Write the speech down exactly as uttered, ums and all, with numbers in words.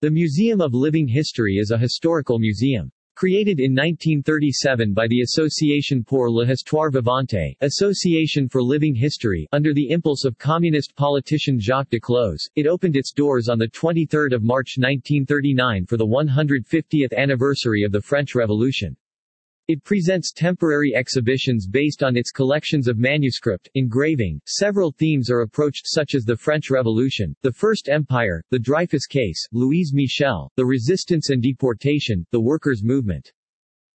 The Museum of Living History is a historical museum. Created in nineteen thirty-seven by the Association pour l'Histoire Vivante, Association for Living History, under the impulse of communist politician Jacques Duclos, it opened its doors on the twenty-third of March nineteen thirty-nine for the one hundred fiftieth anniversary of the French Revolution. It presents temporary exhibitions based on its collections of manuscript, engraving. Several themes are approached such as the French Revolution, the First Empire, the Dreyfus Case, Louise Michel, the Resistance and Deportation, the Workers' Movement.